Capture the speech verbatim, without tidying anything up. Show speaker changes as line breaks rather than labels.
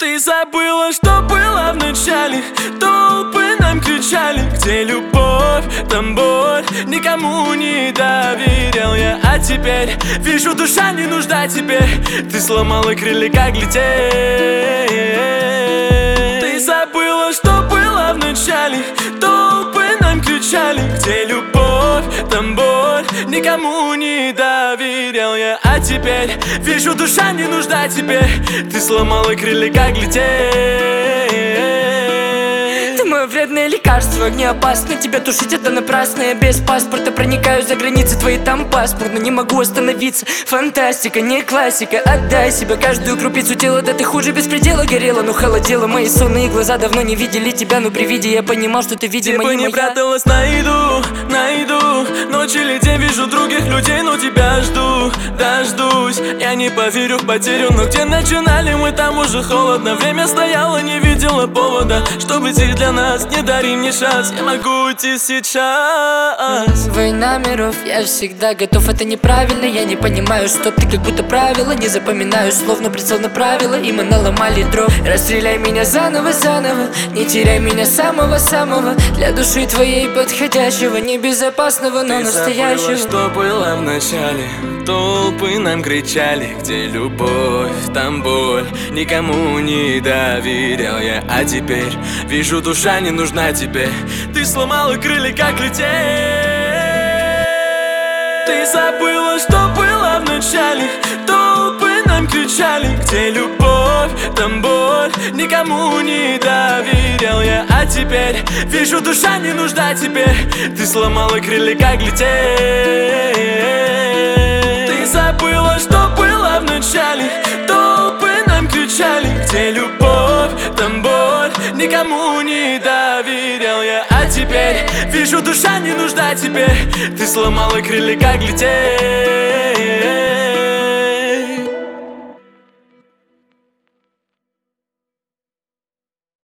Ты забыла, что было в начале. Толпы нам кричали: где любовь, там боль. Никому не доверял я, а теперь вижу, душа не нужна тебе. Ты сломала крылья, как лететь. Ты забыла, что было в начале. Толпы нам кричали: где любовь, там боль. Никому не доверял я, а теперь вижу, душа не нужна тебе. Ты сломала крылья, как лететь.
Ты мое вредное лекарство, не опасно тебя тушить, это напрасно. Я без паспорта проникаю за границы твои, там паспорт, но не могу остановиться. Фантастика, не классика, отдай себя, каждую крупицу тела. Да ты хуже беспредела горела, но холодела. Мои сонные глаза давно не видели тебя, но при виде я понимал, что ты, видимо,
не
не
моя.
Где бы ни
пряталась, найду, найду. Ночь или день вижу других людей, но тебя жду, дождусь. Я не поверю в потерю, но где начинали мы, там уже холодно. Время стояло, не видела повода, чтобы идти для нас. Не дари мне шанс, я могу уйти сейчас.
Война миров, я всегда готов, это неправильно. Я не понимаю, что ты как будто правила. Не запоминаю словно прицел на правила, и мы наломали дров. Расстреляй меня заново, заново, не теряй меня самого-самого. Для души твоей подходящего, небезопасного, но
Ты
настоящего.
забыла, что было в начале. Толпы нам кричали: где любовь, там боль. Никому не доверял я, а теперь вижу, душа не нужна тебе. Ты сломала крылья, как лететь. Ты забыла, что было в начале. Толпы нам кричали: где любовь, там боль. Никому не доверял я, а теперь вижу, душа не нужна тебе. Ты сломала крылья, как лететь. Ты забыла, что было в начале. Толпы нам кричали: где любовь, там боль. Никому не доверял я, а теперь вижу, душа не нужна тебе. Ты сломала крылья, как лететь.